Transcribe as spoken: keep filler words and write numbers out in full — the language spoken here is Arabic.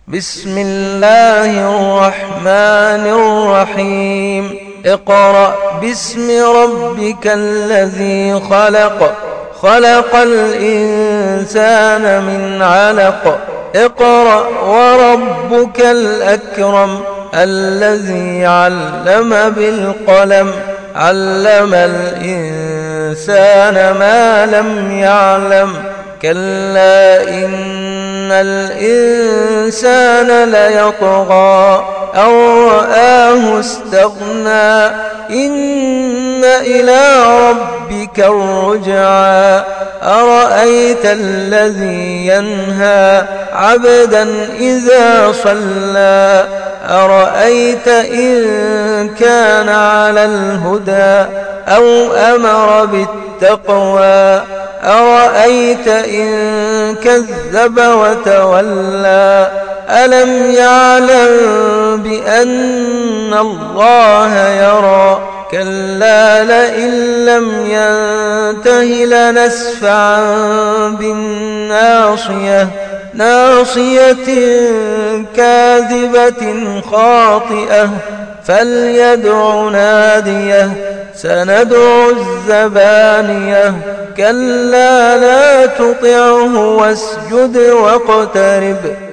بسم الله الرحمن الرحيم اقرأ باسم ربك الذي خلق خلق الإنسان من علق اقرأ وربك الأكرم الذي علم بالقلم علم الإنسان ما لم يعلم كلا إن الإنسان ليطغى أن رآه استغنى إن إلى ربك الرجعى أرأيت الذي ينهى عبدا إذا صلى أرأيت إن كان على الهدى أو أمر بالتقوى أرأيت إن كذب وتولى ألم يعلم بأن الله يرى كلا لئن لم ينته لنسفعا بالناصية ناصية كاذبة خاطئة فليدع ناديه سندع الزبانية كلا لا تطعه واسجد واقترب